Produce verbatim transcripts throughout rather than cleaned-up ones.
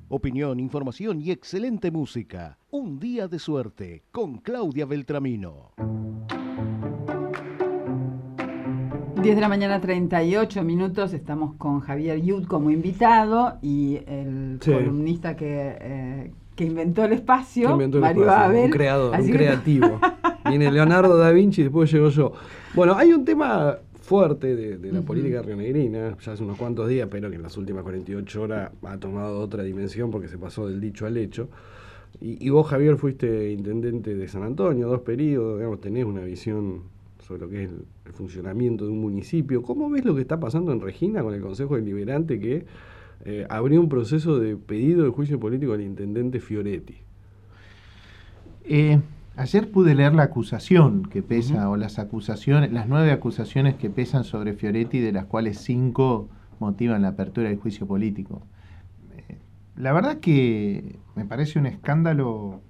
Opinión, información y excelente música. Un día de suerte con Claudia Beltramino. diez de la mañana, treinta y ocho minutos. Estamos con Javier Yud como invitado y el sí. columnista que, eh, que inventó el espacio, inventó el Mario espacio, Abel. Un creador, Así un que... creativo. Viene Leonardo da Vinci y después llego yo. Bueno, hay un tema fuerte de, de la uh-huh. política rionegrina, ya hace unos cuantos días, pero que en las últimas cuarenta y ocho horas ha tomado otra dimensión porque se pasó del dicho al hecho. Y, y vos, Javier, fuiste intendente de San Antonio, dos periodos, digamos, tenés una visión sobre lo que es el, el funcionamiento de un municipio. ¿Cómo ves lo que está pasando en Regina con el Consejo Deliberante que eh, abrió un proceso de pedido de juicio político al intendente Fioretti? Eh, ayer pude leer la acusación que pesa, uh-huh. o las acusaciones, las nueve acusaciones que pesan sobre Fioretti, de las cuales cinco motivan la apertura del juicio político. Eh, la verdad que me parece un escándalo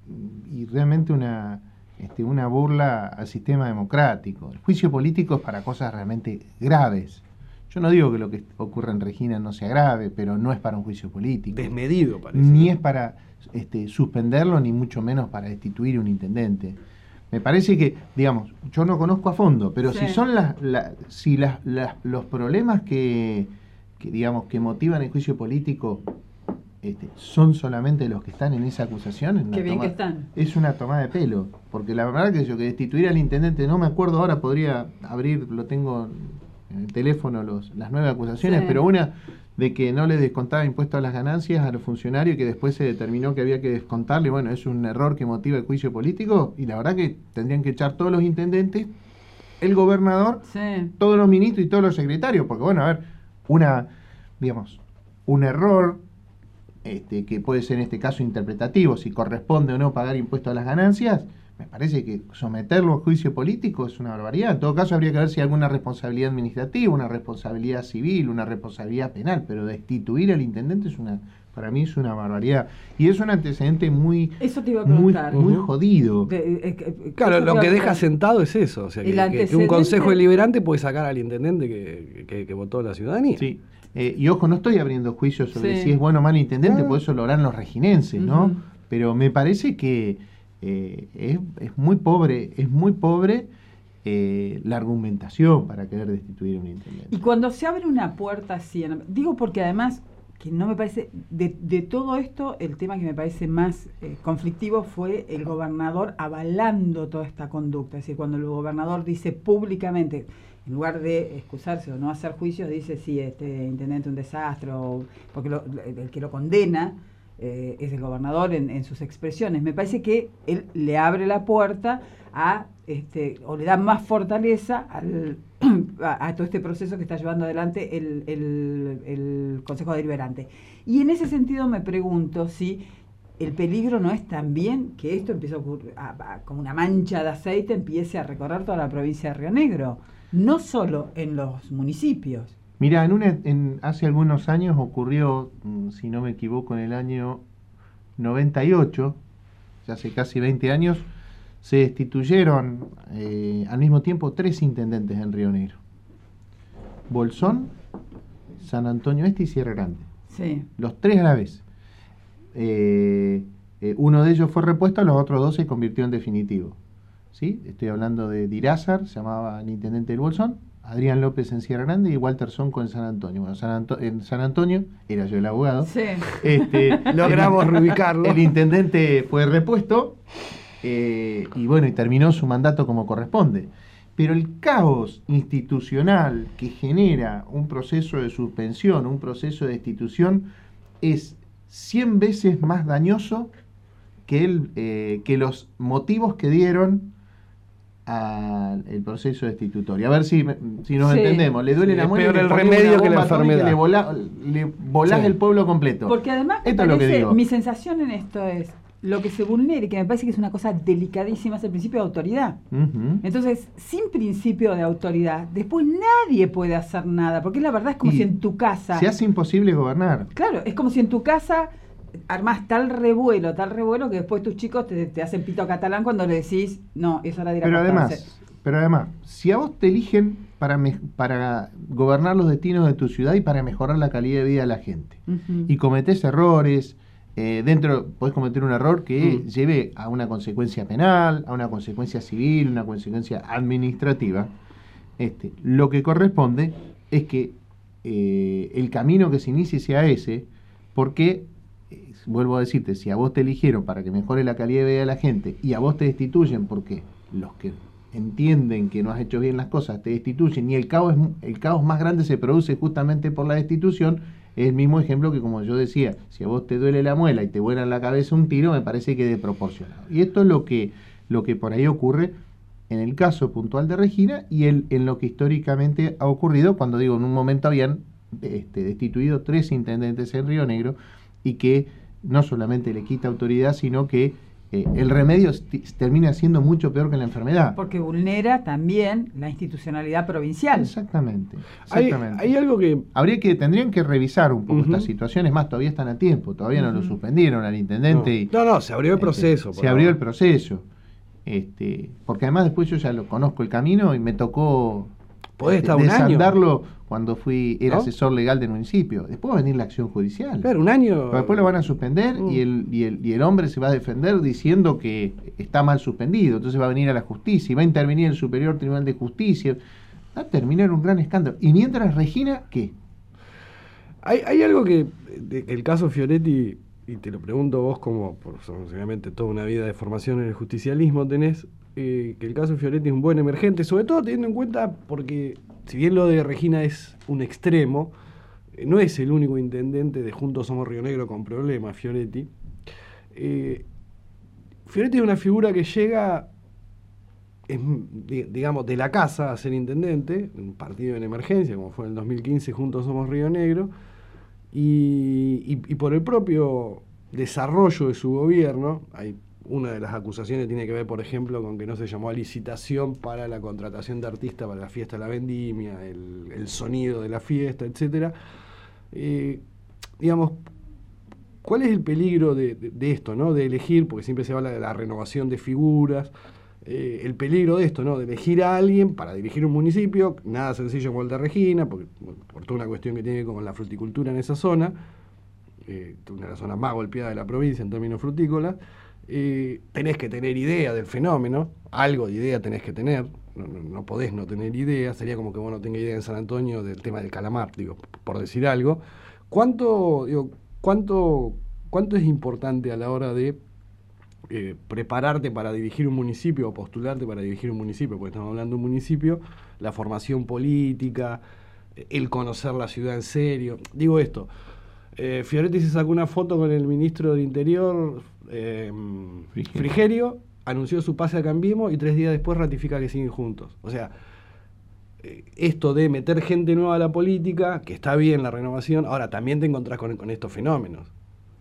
y realmente una... Este, una burla al sistema democrático. El juicio político es para cosas realmente graves. Yo no digo que lo que ocurre en Regina no sea grave, pero no es para un juicio político. Desmedido, parece. Ni es para este, suspenderlo, ni mucho menos para destituir un intendente. Me parece que, digamos, yo no conozco a fondo, pero sí. si son las, la, si las, las, los problemas que, que, digamos, que motivan el juicio político Este, son solamente los que están en esa acusación. Es Qué bien toma, que están. Es una tomada de pelo, porque la verdad que yo que destituir al intendente, no me acuerdo ahora, podría abrir, lo tengo en el teléfono, los, las nueve acusaciones, sí. pero una de que no le descontaba impuestos a las ganancias a los funcionarios y que después se determinó que había que descontarle. Bueno, es un error que motiva el juicio político y la verdad que tendrían que echar todos los intendentes, el gobernador, sí. todos los ministros y todos los secretarios, porque bueno, a ver, una, digamos, un error Este, que puede ser en este caso interpretativo, si corresponde o no pagar impuestos a las ganancias, me parece que someterlo a juicio político es una barbaridad. En todo caso habría que ver si hay alguna responsabilidad administrativa, una responsabilidad civil, una responsabilidad penal, pero destituir al intendente es una, para mí es una barbaridad. Y es un antecedente muy, eso te iba a muy, uh-huh. muy jodido. De, eh, eh, claro, lo que deja sentado es eso, o sea, que, que, que un consejo deliberante puede sacar al intendente que, que, que votó la ciudadanía. Sí. Eh, y ojo, no estoy abriendo juicios sobre sí. si es bueno o mal intendente, ah. por eso lo harán los reginenses, ¿no? Uh-huh. Pero me parece que eh, es, es muy pobre, es muy pobre eh, la argumentación para querer destituir a un intendente. Y cuando se abre una puerta así, digo porque además, que no me parece, de, de todo esto, el tema que me parece más eh, conflictivo fue el gobernador avalando toda esta conducta. Es decir, cuando el gobernador dice públicamente, en lugar de excusarse o no hacer juicios, dice sí, este intendente es un desastre, o, porque lo, el que lo condena eh, es el gobernador en, en sus expresiones. Me parece que él le abre la puerta a, este, o le da más fortaleza al, a, a todo este proceso que está llevando adelante el, el, el Consejo Deliberante. Y en ese sentido me pregunto si el peligro no es también que esto empiece a ocurrir, a, a, como una mancha de aceite empiece a recorrer toda la provincia de Río Negro. No solo en los municipios. Mira, en una, en, hace algunos años ocurrió, si no me equivoco, en el año noventa y ocho, ya hace casi veinte años, se destituyeron eh, al mismo tiempo tres intendentes en Río Negro. Bolsón, San Antonio Este y Sierra Grande. Sí. Los tres a la vez. Eh, eh, uno de ellos fue repuesto, los otros dos se convirtió en definitivo. ¿Sí? Estoy hablando de Dirázar, se llamaba el intendente del Bolsón, Adrián López en Sierra Grande y Walter Sonco en San Antonio. Bueno, San Anto- en San Antonio, era yo el abogado, sí. este, logramos el, reubicarlo. El intendente fue repuesto eh, y bueno, y terminó su mandato como corresponde. Pero el caos institucional que genera un proceso de suspensión, un proceso de destitución, es cien veces más dañoso que, el, eh, que los motivos que dieron al proceso destitutorio. A ver si, si nos sí. entendemos. Le duele sí, la muela. Es peor el remedio que la enfermedad. Que le, vola, le volás sí. el pueblo completo. Porque además, esto parece, es lo que digo. Mi sensación en esto es lo que se vulnera y que me parece que es una cosa delicadísima es el principio de autoridad. Uh-huh. Entonces, sin principio de autoridad, después nadie puede hacer nada, porque la verdad es como y si en tu casa... se hace imposible gobernar. Claro, es como si en tu casa armás tal revuelo, tal revuelo, que después tus chicos te, te hacen pito catalán cuando le decís, no, es hora de ir a Pero acostarse. además, pero además, si a vos te eligen para, me, para gobernar los destinos de tu ciudad y para mejorar la calidad de vida de la gente, uh-huh. y cometés errores, eh, dentro podés cometer un error que uh-huh. lleve a una consecuencia penal, a una consecuencia civil, una consecuencia administrativa, este, lo que corresponde es que eh, el camino que se inicie sea ese, porque, eh, vuelvo a decirte, si a vos te eligieron para que mejore la calidad de vida de la gente y a vos te destituyen porque los que entienden que no has hecho bien las cosas te destituyen y el caos, el caos más grande se produce justamente por la destitución, es el mismo ejemplo que, como yo decía, si a vos te duele la muela y te vuela en la cabeza un tiro, me parece que es desproporcionado. Y esto es lo que, lo que por ahí ocurre en el caso puntual de Regina y el, en lo que históricamente ha ocurrido cuando, digo, en un momento habían este, destituido tres intendentes en Río Negro y que no solamente le quita autoridad, sino que eh, el remedio termina siendo mucho peor que la enfermedad. Porque vulnera también la institucionalidad provincial. Exactamente. exactamente. Hay, hay algo que... Habría que, tendrían que revisar un poco uh-huh. estas situaciones, más todavía están a tiempo, todavía uh-huh. no lo suspendieron al intendente. No, y, no, no, se abrió el proceso. Este, se abrió el proceso. Este, porque además después yo ya lo conozco el camino y me tocó Podés estar un desandarlo año. Cuando fui, era ¿no? asesor legal del municipio. Después va a venir la acción judicial. Claro, un año. Pero después lo van a suspender mm. y, el, y, el, y el hombre se va a defender diciendo que está mal suspendido. Entonces va a venir a la justicia y va a intervenir el Superior Tribunal de Justicia. Va a terminar un gran escándalo. Y mientras, Regina, ¿qué? Hay, hay algo que, de, el caso Fioretti, y te lo pregunto vos como, por obviamente toda una vida de formación en el justicialismo tenés, eh, que el caso Fioretti es un buen emergente, sobre todo teniendo en cuenta porque, si bien lo de Regina es un extremo, eh, no es el único intendente de Juntos Somos Río Negro con problemas, Fioretti. Eh, Fioretti es una figura que llega, es, digamos, de la casa a ser intendente, un partido en emergencia, como fue en el dos mil quince Juntos Somos Río Negro, y, y, y por el propio desarrollo de su gobierno, hay una de las acusaciones tiene que ver, por ejemplo, con que no se llamó a licitación para la contratación de artistas para la fiesta de la vendimia, el, el sonido de la fiesta, etcétera. Eh, digamos, ¿cuál es el peligro de, de, de esto, ¿no? De elegir, porque siempre se habla de la renovación de figuras, eh, el peligro de esto, ¿no? De elegir a alguien para dirigir un municipio, nada sencillo como el de Regina, porque, por toda una cuestión que tiene que ver con la fruticultura en esa zona, eh, una de las zonas más golpeadas de la provincia en términos frutícolas. Eh, tenés que tener idea del fenómeno, algo de idea tenés que tener, no, no, no podés no tener idea, sería como que vos no tengas idea en San Antonio del tema del calamar, digo, por decir algo. ¿Cuánto, digo, cuánto, cuánto es importante a la hora de eh, prepararte para dirigir un municipio o postularte para dirigir un municipio, porque estamos hablando de un municipio, la formación política, el conocer la ciudad en serio? Digo esto, eh, Fioretti se sacó una foto con el ministro del Interior, Eh, Frigerio. Frigerio, anunció su pase a Cambiemos y tres días después ratifica que siguen juntos. O sea, eh, esto de meter gente nueva a la política, que está bien la renovación, ahora también te encontrás con, con estos fenómenos.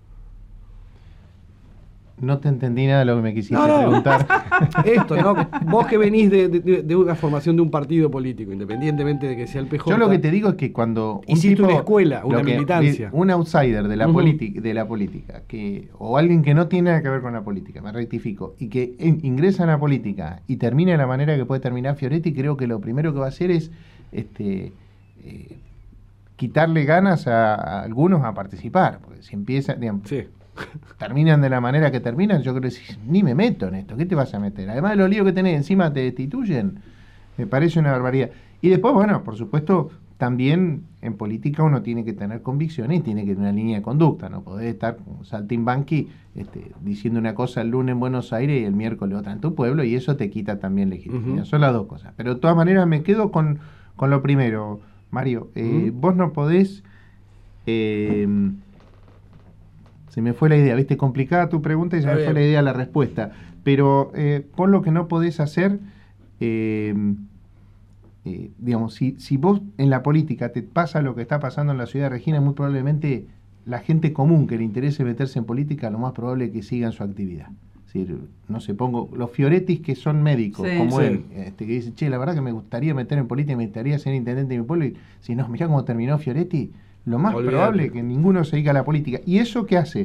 No te entendí nada de lo que me quisiste no, no. preguntar. Esto, ¿no? Vos que venís de, de, de una formación de un partido político, independientemente de que sea el P J. Yo lo que te digo es que cuando un hiciste tipo, una escuela, una militancia, un outsider de la, uh-huh. política, de la política, que o alguien que no tiene nada que ver con la política, me rectifico, y que en, ingresa en la política y termina de la manera que puede terminar Fioretti, creo que lo primero que va a hacer es este eh, quitarle ganas a, a algunos a participar, porque si empieza, digamos, sí. terminan de la manera que terminan, yo creo que si, ni me meto en esto, ¿qué te vas a meter? Además de los líos que tenés encima te destituyen, me parece una barbaridad. Y después, bueno, por supuesto, también en política uno tiene que tener convicciones y tiene que tener una línea de conducta, no podés estar como saltimbanqui este, diciendo una cosa el lunes en Buenos Aires y el miércoles otra en tu pueblo, y eso te quita también legitimidad. Uh-huh. Son las dos cosas. Pero de todas maneras me quedo con, con lo primero, Mario. Eh, uh-huh. Vos no podés... Eh, Se me fue la idea, viste, complicada tu pregunta y se me fue la idea la respuesta. Pero eh, por lo que no podés hacer, eh, eh, digamos, si, si vos en la política te pasa lo que está pasando en la ciudad de Regina, muy probablemente la gente común que le interese meterse en política, lo más probable es que sigan su actividad. Es decir, no sé, pongo los Fiorettis que son médicos, sí, como sí. él, este, que dice, che, la verdad que me gustaría meter en política, me gustaría ser intendente de mi pueblo, y si no, mirá cómo terminó Fioretti, lo más Olvidate. probable es que ninguno se dedica a la política. ¿Y eso qué hace?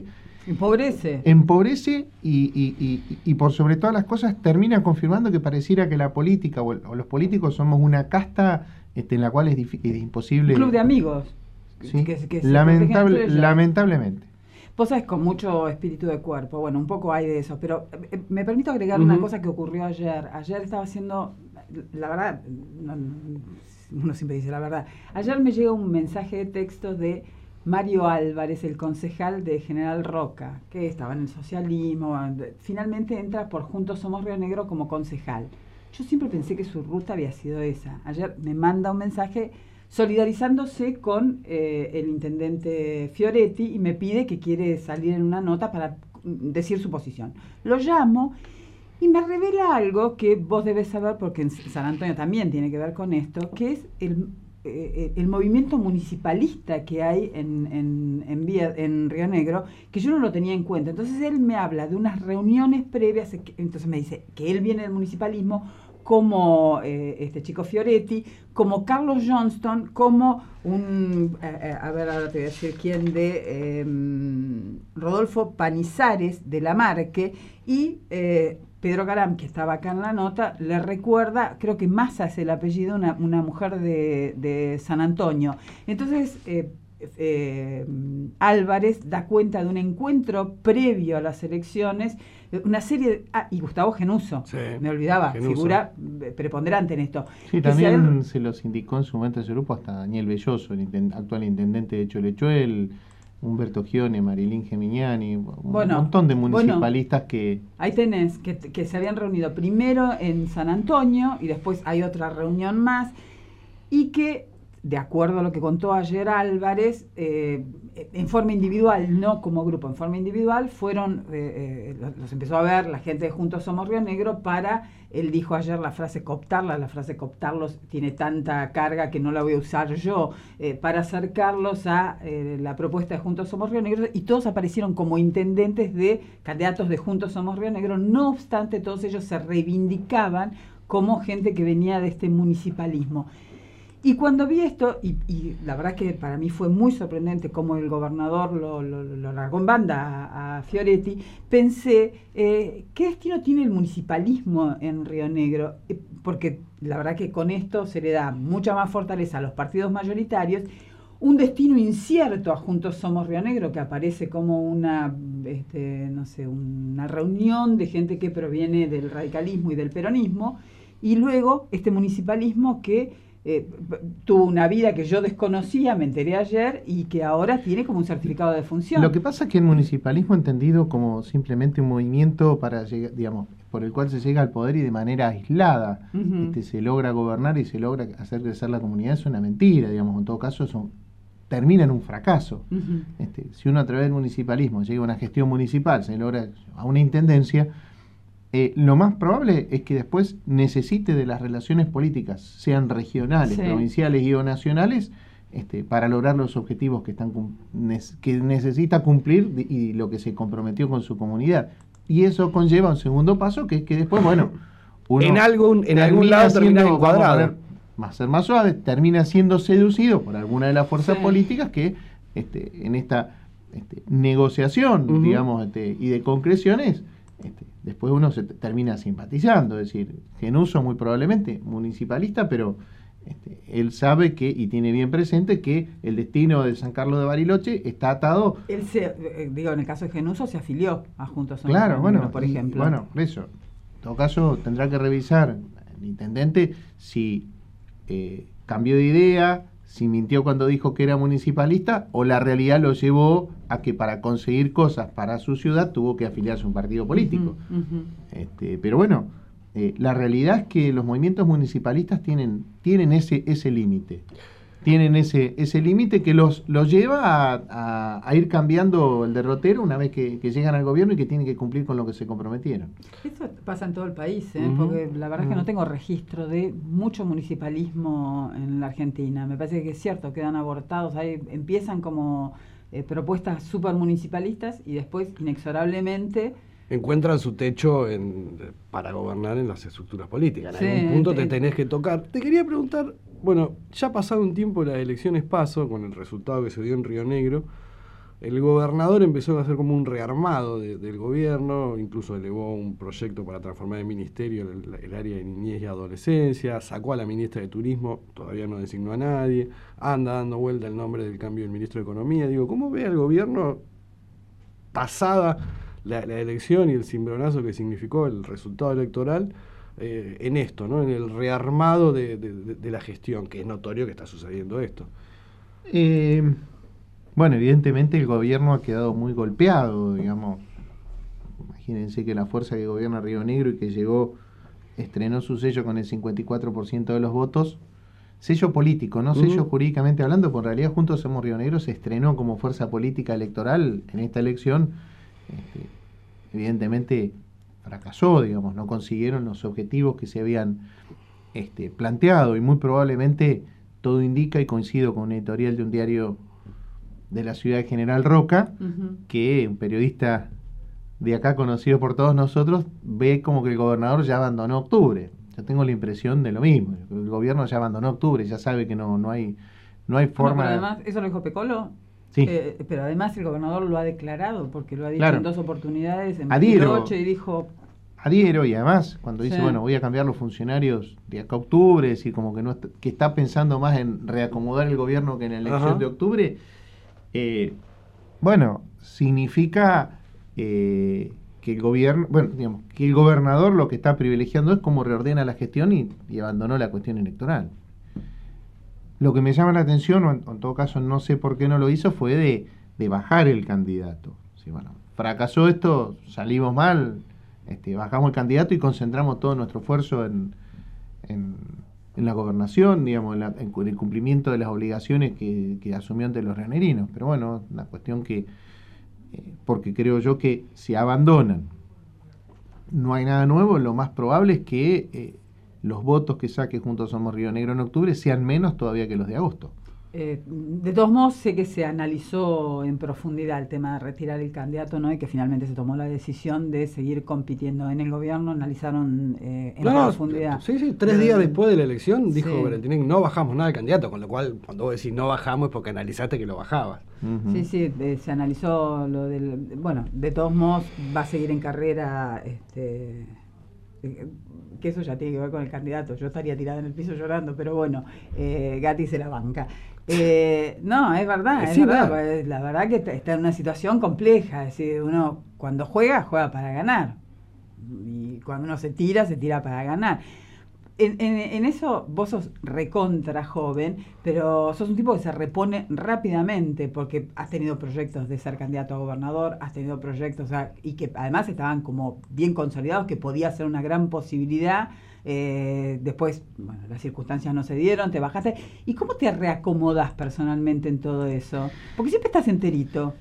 Empobrece. Empobrece y, y, y, y por sobre todas las cosas termina confirmando que pareciera que la política o, el, o los políticos somos una casta este, en la cual es, es imposible... Un club de amigos. ¿Sí? Que, que Lamentable, lamentablemente. Vos sabés, con mucho espíritu de cuerpo, bueno, un poco hay de eso, pero eh, me permito agregar Uh-huh. una cosa que ocurrió ayer. Ayer estaba haciendo, la verdad, no, uno siempre dice la verdad, ayer me llega un mensaje de texto de Mario Álvarez, el concejal de General Roca, que estaba en el socialismo, finalmente entra por Juntos Somos Río Negro como concejal. Yo siempre pensé que su ruta había sido esa. Ayer me manda un mensaje solidarizándose con eh, el intendente Fioretti y me pide que quiere salir en una nota para decir su posición. Lo llamo y me revela algo que vos debes saber, porque en San Antonio también tiene que ver con esto, que es el, eh, el movimiento municipalista que hay en, en, en, Vía, en Río Negro, que yo no lo tenía en cuenta. Entonces él me habla de unas reuniones previas, entonces me dice que él viene del municipalismo, como eh, este chico Fioretti, como Carlos Johnston, como un, eh, a ver, ahora te voy a decir quién, de eh, Rodolfo Panizares de la Marque, y eh, Pedro Caram, que estaba acá en la nota, le recuerda, creo que Massa es el apellido, una, una mujer de, de San Antonio. Entonces, eh, eh, Álvarez da cuenta de un encuentro previo a las elecciones, una serie de, ah, y Gustavo Genuso, sí, me olvidaba, Genuso. Figura preponderante en esto. Sí, también se, se los indicó en su momento ese grupo hasta Daniel Belloso, el intent, actual intendente de Cholechuel, Humberto Gione, Marilín Gemignani, un bueno, montón de municipalistas bueno, que... Ahí tenés, que, que se habían reunido primero en San Antonio y después hay otra reunión más, y que, de acuerdo a lo que contó ayer Álvarez, eh, en forma individual, no como grupo, en forma individual, fueron, eh, eh, los empezó a ver la gente de Juntos Somos Río Negro para, él dijo ayer la frase cooptarla, la frase cooptarlos tiene tanta carga que no la voy a usar yo, eh, para acercarlos a eh, la propuesta de Juntos Somos Río Negro, y todos aparecieron como intendentes de candidatos de Juntos Somos Río Negro, no obstante todos ellos se reivindicaban como gente que venía de este municipalismo. Y cuando vi esto, y, y la verdad que para mí fue muy sorprendente cómo el gobernador lo, lo, lo largó en banda a, a Fioretti, pensé, eh, ¿qué destino tiene el municipalismo en Río Negro? Eh, porque la verdad que con esto se le da mucha más fortaleza a los partidos mayoritarios, un destino incierto a Juntos Somos Río Negro, que aparece como una, este, no sé, una reunión de gente que proviene del radicalismo y del peronismo, y luego este municipalismo que Eh, tuvo una vida que yo desconocía, me enteré ayer, y que ahora tiene como un certificado de función. Lo que pasa es que el municipalismo entendido como simplemente un movimiento para llegar, digamos, por el cual se llega al poder y de manera aislada uh-huh. este, se logra gobernar y se logra hacer crecer la comunidad, es una mentira, digamos, en todo caso eso termina en un fracaso. Uh-huh. Este, si uno a través del municipalismo llega a una gestión municipal, se logra a una intendencia, Eh, lo más probable es que después necesite de las relaciones políticas, sean regionales, sí. provinciales y o nacionales, este, para lograr los objetivos que, están que necesita cumplir y lo que se comprometió con su comunidad. Y eso conlleva un segundo paso, que es que después, bueno, uno en algún, en algún lado termina encuadrado. Va a ser más suave, termina siendo seducido por alguna de las fuerzas sí. políticas que este, en esta este, negociación, uh-huh. digamos, este, y de concreciones, Este, después uno se t- termina simpatizando, es decir, Genuso muy probablemente municipalista, pero este, él sabe que y tiene bien presente que el destino de San Carlos de Bariloche está atado. Él se, eh, digo, en el caso de Genuso se afilió a Juntos Somos Claro, Río bueno, Negro, por y, ejemplo. Bueno, eso. En todo caso tendrá que revisar el intendente si eh, cambió de idea, si mintió cuando dijo que era municipalista, o la realidad lo llevó a que para conseguir cosas para su ciudad tuvo que afiliarse a un partido político. Uh-huh, uh-huh. Este, pero bueno, eh, la realidad es que los movimientos municipalistas tienen, tienen ese, ese límite. Tienen ese, ese límite que los, los lleva a, a, a ir cambiando el derrotero una vez que, que llegan al gobierno y que tienen que cumplir con lo que se comprometieron. Eso pasa en todo el país, ¿eh? Uh-huh. Porque la verdad uh-huh. es que no tengo registro de mucho municipalismo en la Argentina. Me parece que es cierto, quedan abortados, ahí empiezan como eh, propuestas super municipalistas y después inexorablemente encuentran su techo en, para gobernar en las estructuras políticas. En sí, algún punto te te, tenés que tocar. Te quería preguntar, bueno, ya ha pasado un tiempo las elecciones PASO, con el resultado que se dio en Río Negro, El gobernador empezó a hacer como un rearmado de, del gobierno, incluso elevó un proyecto para transformar en ministerio el, el área de niñez y adolescencia, sacó a la ministra de Turismo, todavía no designó a nadie, anda dando vuelta el nombre del cambio del ministro de Economía. Digo, ¿cómo ve al gobierno pasada la, la elección y el cimbronazo que significó el resultado electoral eh, en esto, ¿no? En el rearmado de, de, de, de la gestión, que es notorio que está sucediendo esto? Eh... Bueno, evidentemente el gobierno ha quedado muy golpeado, digamos. Imagínense que la fuerza que gobierna Río Negro y que llegó, estrenó su sello con el cincuenta y cuatro por ciento de los votos, sello político, no sello uh-huh. jurídicamente hablando, porque en realidad Juntos Somos Río Negro se estrenó como fuerza política electoral en esta elección. Este, evidentemente fracasó, digamos, no consiguieron los objetivos que se habían este, planteado, y muy probablemente todo indica, y coincido con un editorial de un diario de la ciudad de General Roca, uh-huh. que un periodista de acá conocido por todos nosotros ve como que el gobernador ya abandonó octubre. Yo tengo la impresión de lo mismo, el gobierno ya abandonó octubre, ya sabe que no, no hay no hay forma... No, pero además, ¿eso lo dijo Pecolo? Sí. Eh, pero además el gobernador lo ha declarado, porque lo ha dicho claro. en dos oportunidades, en Adhiero, Bariloche, y dijo... Adhiero, y además cuando dice, sí. bueno, voy a cambiar los funcionarios de acá a octubre, es decir, como que, no está, que está pensando más en reacomodar el gobierno que en la elección Ajá. de octubre... Eh, bueno, significa eh, que el gobierno, bueno, digamos, que el gobernador lo que está privilegiando es cómo reordena la gestión y, y abandonó la cuestión electoral. Lo que me llama la atención, o en, en todo caso no sé por qué no lo hizo, fue de, de bajar el candidato. Sí, bueno, fracasó esto, salimos mal, este, bajamos el candidato y concentramos todo nuestro esfuerzo en, en en la gobernación, digamos, en, la, en el cumplimiento de las obligaciones que, que asumió ante los rionegrinos. Pero bueno, una cuestión que, eh, porque creo yo que si abandonan, no hay nada nuevo, lo más probable es que eh, los votos que saque Juntos Somos Río Negro en octubre sean menos todavía que los de agosto. Eh, de todos modos, sé que se analizó en profundidad el tema de retirar el candidato, ¿no? Y que finalmente se tomó la decisión de seguir compitiendo en el gobierno. Analizaron eh, en no, profundidad. Sí, sí, tres días después de la elección dijo sí. Berentinen, no bajamos nada del candidato, con lo cual, cuando vos decís no bajamos es porque analizaste que lo bajabas. Uh-huh. Sí, sí, de, se analizó lo del... Bueno, de todos modos va a seguir en carrera... este que eso ya tiene que ver con el candidato. Yo estaría tirada en el piso llorando, pero bueno, eh, Gatti se la banca. Eh, no, es verdad, es sí, verdad, pues, la verdad que está en una situación compleja, es decir, uno cuando juega, juega para ganar, y cuando uno se tira, se tira para ganar. En, en, en eso vos sos recontra joven, pero sos un tipo que se repone rápidamente, porque has tenido proyectos de ser candidato a gobernador, has tenido proyectos, o sea, y que además estaban como bien consolidados, que podía ser una gran posibilidad. Eh, después, bueno, las circunstancias no se dieron, te bajaste. ¿Y cómo te reacomodás personalmente en todo eso? Porque siempre estás enterito.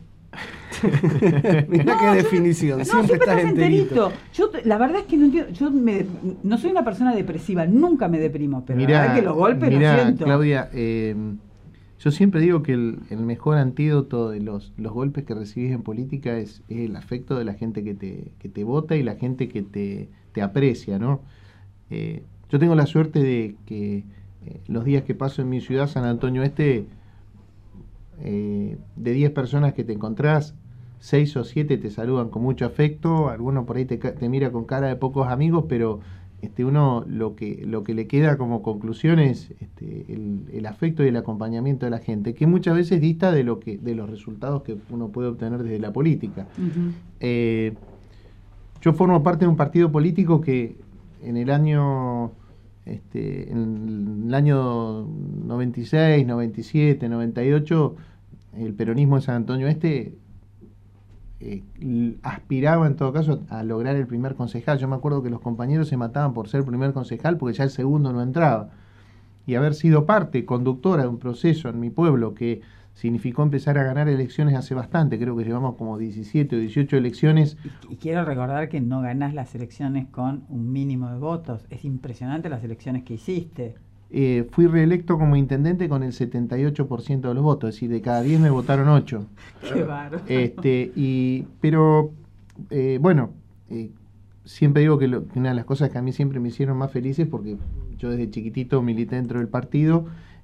Mirá no, qué yo, definición, no, siempre, siempre estás estás enterito. enterito. Yo, la verdad es que no entiendo, yo me, no soy una persona depresiva, nunca me deprimo, pero mirá, la verdad es que los golpes mirá, los siento. Claudia, eh, yo siempre digo que el, el mejor antídoto de los, los golpes que recibís en política es, es el afecto de la gente que te, que te vota y la gente que te, te aprecia, ¿no? Eh, yo tengo la suerte de que eh, los días que paso en mi ciudad, San Antonio Este, eh, de diez personas que te encontrás, seis o siete te saludan con mucho afecto, alguno por ahí te, te mira con cara de pocos amigos, pero este uno lo que lo que le queda como conclusión es este, el, el afecto y el acompañamiento de la gente, que muchas veces dista de lo que de los resultados que uno puede obtener desde la política. Uh-huh. Eh, yo formo parte de un partido político que en el año este, en el año noventa y seis, noventa y siete, noventa y ocho, el peronismo de San Antonio Este Eh, aspiraba en todo caso a lograr el primer concejal. Yo me acuerdo que los compañeros se mataban por ser primer concejal porque ya el segundo no entraba, y haber sido parte conductora de un proceso en mi pueblo que significó empezar a ganar elecciones hace bastante, creo que llevamos como diecisiete o dieciocho elecciones. Y, y quiero recordar que no ganás las elecciones con un mínimo de votos, es impresionante las elecciones que hiciste. Eh, fui reelecto como intendente con el setenta y ocho por ciento de los votos, es decir, de cada diez me votaron ocho. Qué bárbaro. Este, y, pero, eh, bueno, eh, siempre digo que, lo, que una de las cosas que a mí siempre me hicieron más felices, porque yo desde chiquitito milité dentro del partido,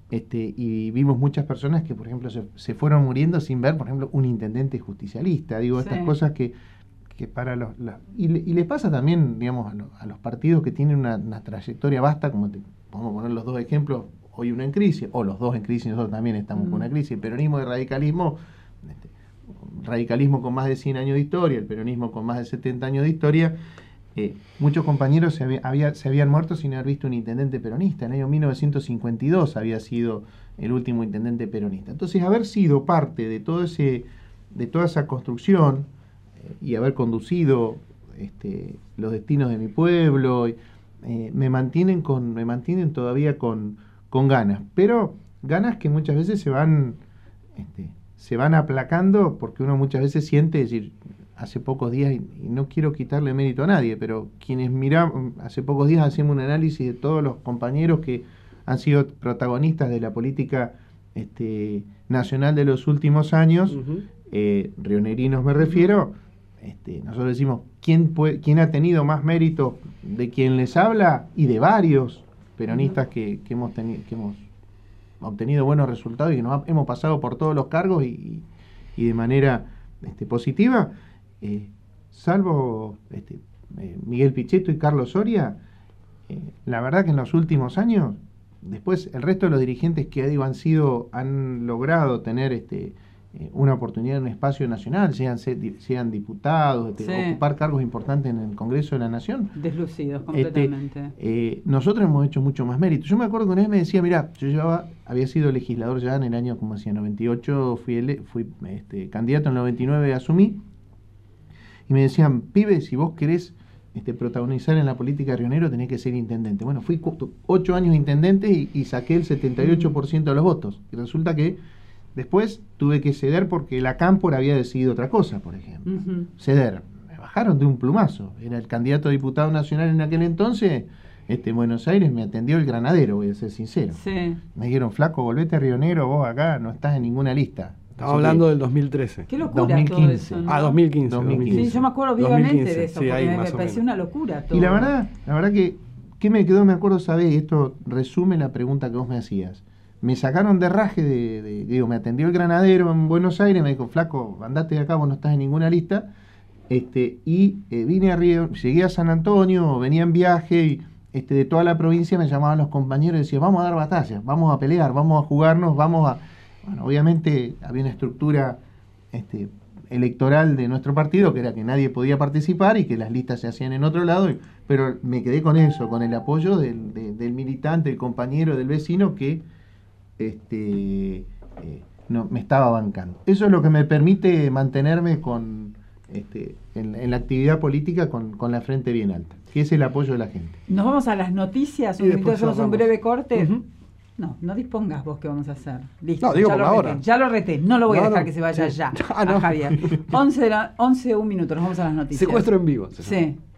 Este, y vimos muchas personas que, por ejemplo, se, se fueron muriendo sin ver, por ejemplo, un intendente justicialista. Digo, Sí. estas cosas que, que para los... La, y, le, y les pasa también, digamos, a, lo, a los partidos que tienen una, una trayectoria vasta, como te, podemos poner los dos ejemplos, hoy uno en crisis, o los dos en crisis, nosotros también estamos mm. con una crisis, el peronismo y el radicalismo, este, radicalismo con más de cien años de historia, el peronismo con más de setenta años de historia. Eh, muchos compañeros se, había, había, se habían muerto sin haber visto un intendente peronista. En el año mil novecientos cincuenta y dos había sido el último intendente peronista. Entonces, haber sido parte de todo ese, de toda esa construcción eh, y haber conducido este, los destinos de mi pueblo, eh, me mantienen con, me mantienen todavía con, con ganas, pero ganas que muchas veces se van, este, se van aplacando porque uno muchas veces siente decir. Hace pocos días, y no quiero quitarle mérito a nadie, pero quienes miramos, hace pocos días hacemos un análisis de todos los compañeros que han sido protagonistas de la política este, nacional de los últimos años, uh-huh. eh, rionegrinos me refiero, este, nosotros decimos, ¿quién, puede, ¿quién ha tenido más mérito de quien les habla? Y de varios peronistas uh-huh. que, que, hemos teni- que hemos obtenido buenos resultados y que nos ha, hemos pasado por todos los cargos y, y, y de manera este, positiva. Eh, salvo este, eh, Miguel Pichetto y Carlos Soria, eh, la verdad que en los últimos años, después el resto de los dirigentes que digo han sido, han logrado tener este, eh, una oportunidad en un espacio nacional, sean, sean diputados, este, sí. ocupar cargos importantes en el Congreso de la Nación. Deslucidos completamente. Este, eh, nosotros hemos hecho mucho más mérito. Yo me acuerdo que una vez me decía, mirá, yo llevaba, había sido legislador ya en el año, como decía, noventa y ocho, fui, ele, fui este, candidato en el noventa y nueve, asumí. Y me decían, pibe, si vos querés este, protagonizar en la política de Rionegro, tenés que ser intendente. Bueno, fui ocho años intendente y, y saqué el setenta y ocho por ciento de los votos. Y resulta que después tuve que ceder porque la Cámpora había decidido otra cosa, por ejemplo. Uh-huh. Ceder. Me bajaron de un plumazo. Era el candidato a diputado nacional en aquel entonces. Este, en Buenos Aires me atendió el Granadero, voy a ser sincero. Sí. Me dijeron, flaco, volvete a Rionegro, vos acá no estás en ninguna lista. Estamos hablando del dos mil trece. Qué locura dos mil quince. Todo eso, ¿no? Ah, dos mil quince. dos mil quince. Sí, yo me acuerdo vivamente dos mil quince, de eso, sí, porque ahí, me pareció una locura todo. Y la verdad, la verdad que, ¿qué me quedó? Me acuerdo, ¿sabés? Y esto resume la pregunta que vos me hacías. Me sacaron de raje, de, de, digo, me atendió el Granadero en Buenos Aires, me dijo, flaco, andate de acá, vos no estás en ninguna lista. Este, y eh, vine a Río, llegué a San Antonio, venía en viaje y este, de toda la provincia me llamaban los compañeros y decían, vamos a dar batalla, vamos a pelear, vamos a jugarnos, vamos a... Bueno, obviamente había una estructura este, electoral de nuestro partido que era que nadie podía participar y que las listas se hacían en otro lado, y, pero me quedé con eso, con el apoyo del, de, del militante, del compañero, del vecino que este, eh, no, me estaba bancando. Eso es lo que me permite mantenerme con, este, en, en la actividad política con, con la frente bien alta, que es el apoyo de la gente. Nos vamos a las noticias, un después hacemos un breve corte. Uh-huh. No, no dispongas vos qué vamos a hacer. Listo, no, digo ya, por lo ahora. reté, ya lo reté, no lo voy no, a dejar no, que se vaya sí. ya Ah, no. a Javier. once, de la, once, un minuto, nos vamos a las noticias. Secuestro en vivo. Sí.